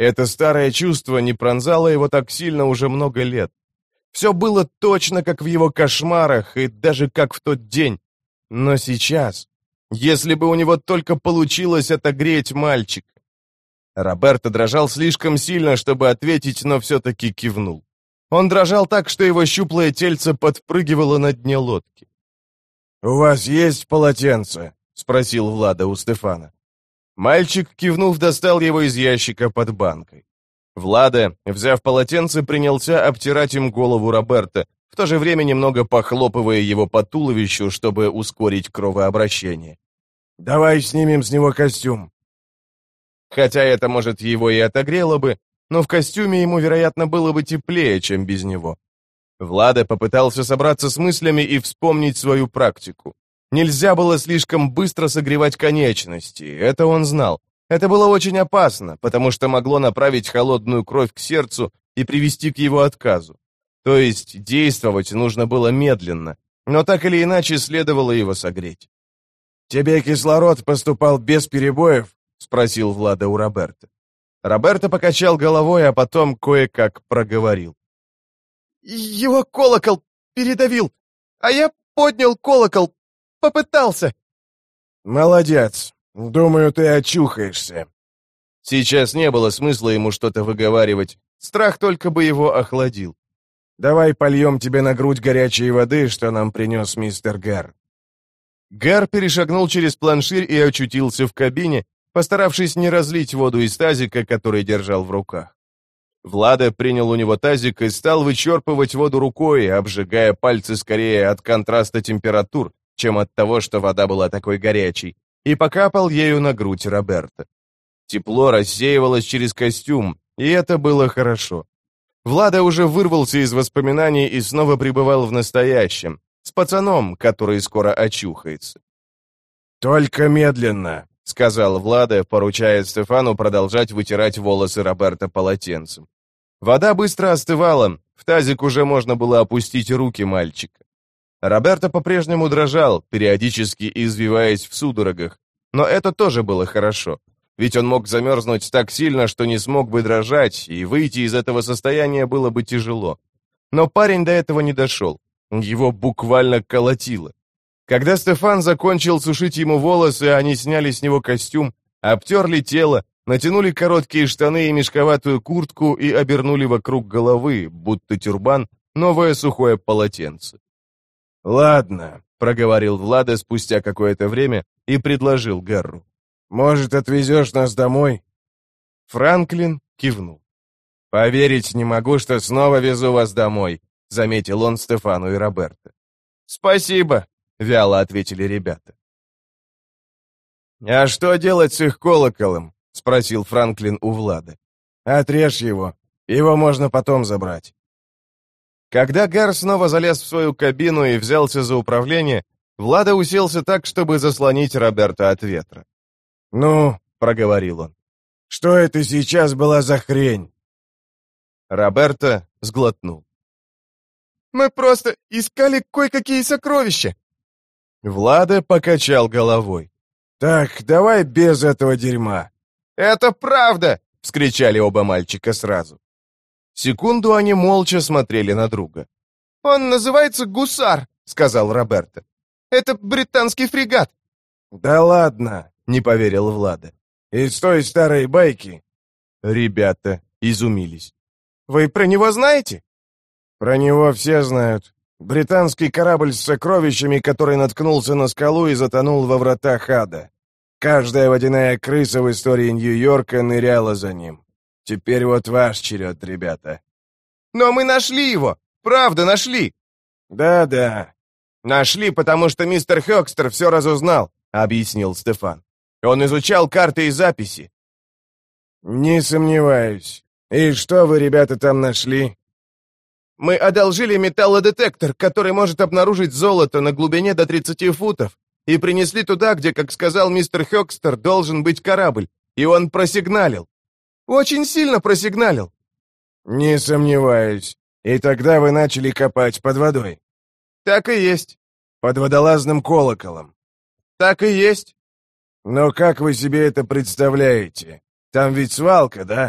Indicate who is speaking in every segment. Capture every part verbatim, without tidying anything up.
Speaker 1: Это старое чувство не пронзало его так сильно уже много лет. Все было точно, как в его кошмарах, и даже как в тот день. Но сейчас, если бы у него только получилось отогреть мальчика. Роберто дрожал слишком сильно, чтобы ответить, но все-таки кивнул. Он дрожал так, что его щуплое тельце подпрыгивало на дне лодки. «У вас есть полотенце?» — спросил Влада у Стефана. Мальчик, кивнув, достал его из ящика под банкой. Влада, взяв полотенце, принялся обтирать им голову Роберто, в то же время немного похлопывая его по туловищу, чтобы ускорить кровообращение. «Давай снимем с него костюм». Хотя это, может, его и отогрело бы, но в костюме ему, вероятно, было бы теплее, чем без него. Влада попытался собраться с мыслями и вспомнить свою практику. Нельзя было слишком быстро согревать конечности, это он знал. Это было очень опасно, потому что могло направить холодную кровь к сердцу и привести к его отказу. То есть действовать нужно было медленно, но так или иначе следовало его согреть. «Тебе кислород поступал без перебоев?» — спросил Влада у Роберто. Роберто покачал головой, а потом кое-как проговорил. «Его колокол передавил, а я поднял колокол, попытался». «Молодец. Думаю, ты очухаешься». Сейчас не было смысла ему что-то выговаривать, страх только бы его охладил. «Давай польем тебе на грудь горячей воды, что нам принес мистер Гэр». Гэр перешагнул через планширь и очутился в кабине, постаравшись не разлить воду из тазика, который держал в руках. Влада принял у него тазик и стал вычерпывать воду рукой, обжигая пальцы скорее от контраста температур, чем от того, что вода была такой горячей, и покапал ею на грудь Роберто. Тепло рассеивалось через костюм, и это было хорошо. Влада уже вырвался из воспоминаний и снова пребывал в настоящем, с пацаном, который скоро очухается. «Только медленно», — сказал Влада, поручая Стефану продолжать вытирать волосы Роберто полотенцем. Вода быстро остывала, в тазик уже можно было опустить руки мальчика. Роберто по-прежнему дрожал, периодически извиваясь в судорогах, но это тоже было хорошо, ведь он мог замерзнуть так сильно, что не смог бы дрожать, и выйти из этого состояния было бы тяжело. Но парень до этого не дошел, его буквально колотило. Когда Стефан закончил сушить ему волосы, они сняли с него костюм, обтерли тело, натянули короткие штаны и мешковатую куртку и обернули вокруг головы, будто тюрбан, новое сухое полотенце. «Ладно», — проговорил Влада спустя какое-то время и предложил Гэрру. «Может, отвезешь нас домой?» Франклин кивнул. «Поверить не могу, что снова везу вас домой», — заметил он Стефану и Роберто. «Спасибо», — вяло ответили ребята. «А что делать с их колоколом?» — спросил Франклин у Влада. «Отрежь его. Его можно потом забрать». Когда Гар снова залез в свою кабину и взялся за управление, Влада уселся так, чтобы заслонить Роберто от ветра. «Ну», — проговорил он, — «что это сейчас была за хрень?» Роберто сглотнул. «Мы просто искали кое-какие сокровища». Влада покачал головой. «Так, давай без этого дерьма». «Это правда!» — вскричали оба мальчика сразу. Секунду они молча смотрели на друга. «Он называется «Гусар», — сказал Роберто. «Это британский фрегат». «Да ладно», — не поверил Влада. «Из той старой байки». Ребята изумились. «Вы про него знаете?» «Про него все знают. Британский корабль с сокровищами, который наткнулся на скалу и затонул во вратах ада. Каждая водяная крыса в истории Нью-Йорка ныряла за ним. Теперь вот ваш черед, ребята». «Но мы нашли его! Правда, нашли!» «Да-да. Нашли, потому что мистер Хёкстер все разузнал», — объяснил Стефан. «Он изучал карты и записи». «Не сомневаюсь. И что вы, ребята, там нашли?» «Мы одолжили металлодетектор, который может обнаружить золото на глубине до тридцати футов, и принесли туда, где, как сказал мистер Хёкстер, должен быть корабль, и он просигналил. Очень сильно просигналил». «Не сомневаюсь. И тогда вы начали копать под водой?» «Так и есть». «Под водолазным колоколом?» «Так и есть». «Но как вы себе это представляете? Там ведь свалка, да?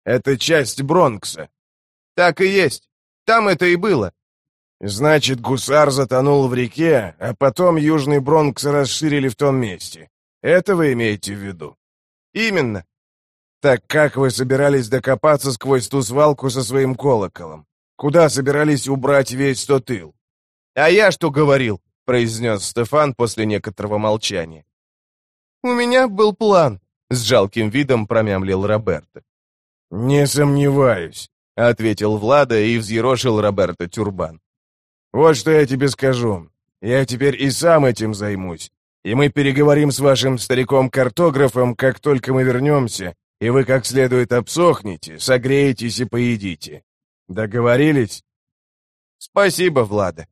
Speaker 1: Это часть Бронкса». «Так и есть. Там это и было». «Значит, гусар затонул в реке, а потом Южный Бронкс расширили в том месте. Это вы имеете в виду?» «Именно». «Так как вы собирались докопаться сквозь ту свалку со своим колоколом? Куда собирались убрать весь тот ил?» «А я что говорил?» — произнес Стефан после некоторого молчания. «У меня был план», — с жалким видом промямлил Роберто. «Не сомневаюсь», — ответил Влада и взъерошил Роберто тюрбан. «Вот что я тебе скажу. Я теперь и сам этим займусь. И мы переговорим с вашим стариком-картографом, как только мы вернемся, и вы как следует обсохнете, согреетесь и поедите. Договорились?» «Спасибо, Влада».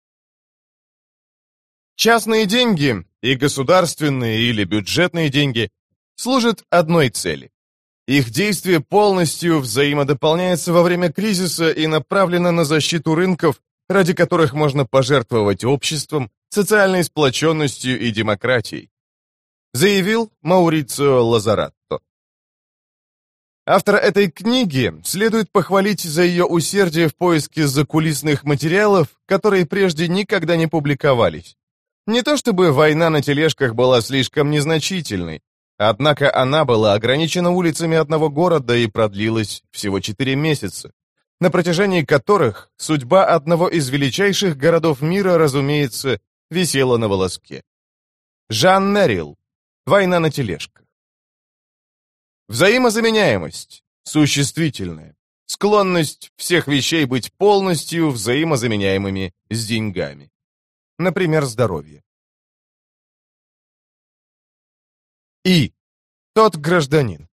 Speaker 1: Частные деньги, и государственные или бюджетные деньги, служат одной цели. Их действие полностью взаимодополняется во время кризиса и направлено на защиту рынков, ради которых можно пожертвовать обществом, социальной сплоченностью и демократией, заявил Маурицио Лазаратто. Автора этой книги следует похвалить за ее усердие в поиске закулисных материалов, которые прежде никогда не публиковались. Не то чтобы война на тележках была слишком незначительной, однако она была ограничена улицами одного города и продлилась всего четыре месяца, на протяжении которых судьба одного из величайших городов мира, разумеется, висела на волоске. Жан Меррилл. Война на тележках. Взаимозаменяемость. Существительное. Склонность всех вещей быть полностью взаимозаменяемыми с деньгами. Например, здоровье. И. Тот гражданин.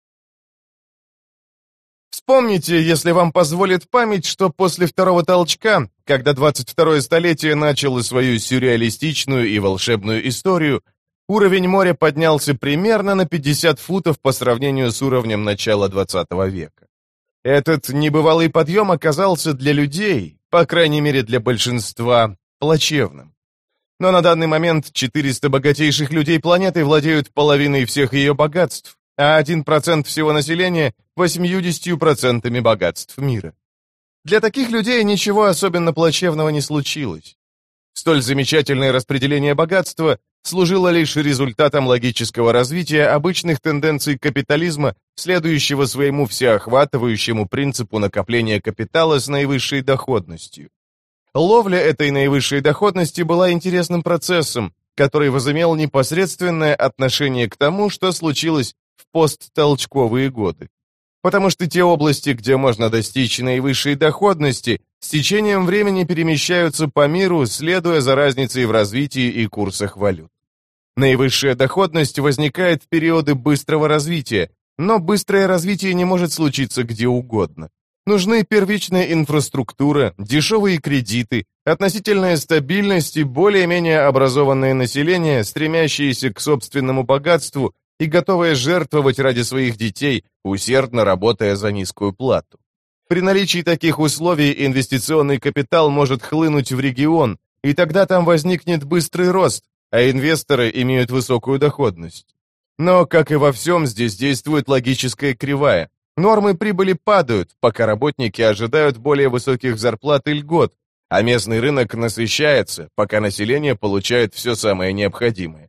Speaker 1: Вспомните, если вам позволит память, что после второго толчка, когда двадцать второе столетие начало свою сюрреалистичную и волшебную историю, уровень моря поднялся примерно на пятьдесят футов по сравнению с уровнем начала двадцатого века. Этот небывалый подъем оказался для людей, по крайней мере для большинства, плачевным. Но на данный момент четыреста богатейших людей планеты владеют половиной всех ее богатств, а один процент всего населения – восемьюдесятью процентами богатств мира. Для таких людей ничего особенно плачевного не случилось. Столь замечательное распределение богатства служило лишь результатом логического развития обычных тенденций капитализма, следующего своему всеохватывающему принципу накопления капитала с наивысшей доходностью. Ловля этой наивысшей доходности была интересным процессом, который возымел непосредственное отношение к тому, что случилось в посттолчковые годы. Потому что те области, где можно достичь наивысшей доходности, с течением времени перемещаются по миру, следуя за разницей в развитии и курсах валют. Наивысшая доходность возникает в периоды быстрого развития, но быстрое развитие не может случиться где угодно. Нужны первичная инфраструктура, дешевые кредиты, относительная стабильность и более-менее образованное население, стремящееся к собственному богатству и готовое жертвовать ради своих детей, усердно работая за низкую плату. При наличии таких условий инвестиционный капитал может хлынуть в регион, и тогда там возникнет быстрый рост, а инвесторы имеют высокую доходность. Но, как и во всем, здесь действует логическая кривая. Нормы прибыли падают, пока работники ожидают более высоких зарплат и льгот, а местный рынок насыщается, пока население получает все самое необходимое.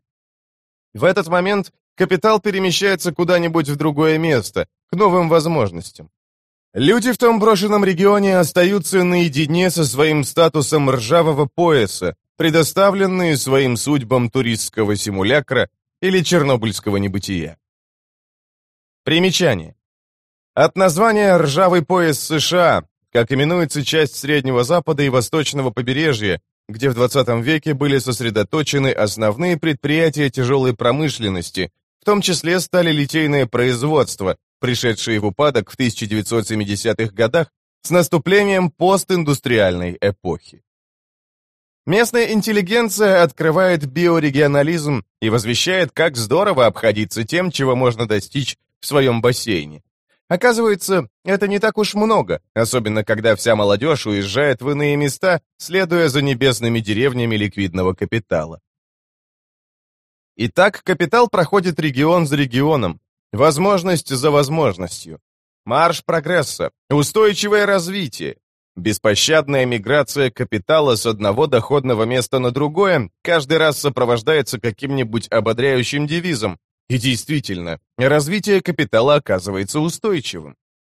Speaker 1: В этот момент капитал перемещается куда-нибудь в другое место, к новым возможностям. Люди в том брошенном регионе остаются наедине со своим статусом ржавого пояса, предоставленные своим судьбам туристского симулякра или чернобыльского небытия. Примечание. От названия «ржавый пояс США», как именуется часть Среднего Запада и Восточного побережья, где в двадцатом веке были сосредоточены основные предприятия тяжелой промышленности, в том числе стали литейное производство, пришедшие в упадок в тысяча девятьсот семидесятых годах с наступлением постиндустриальной эпохи. Местная интеллигенция открывает биорегионализм и возвещает, как здорово обходиться тем, чего можно достичь в своем бассейне. Оказывается, это не так уж много, особенно когда вся молодежь уезжает в иные места, следуя за небесными деревнями ликвидного капитала. Итак, капитал проходит регион за регионом, возможность за возможностью. Марш прогресса, устойчивое развитие. Беспощадная миграция капитала с одного доходного места на другое каждый раз сопровождается каким-нибудь ободряющим девизом. И действительно, развитие капитала оказывается устойчивым.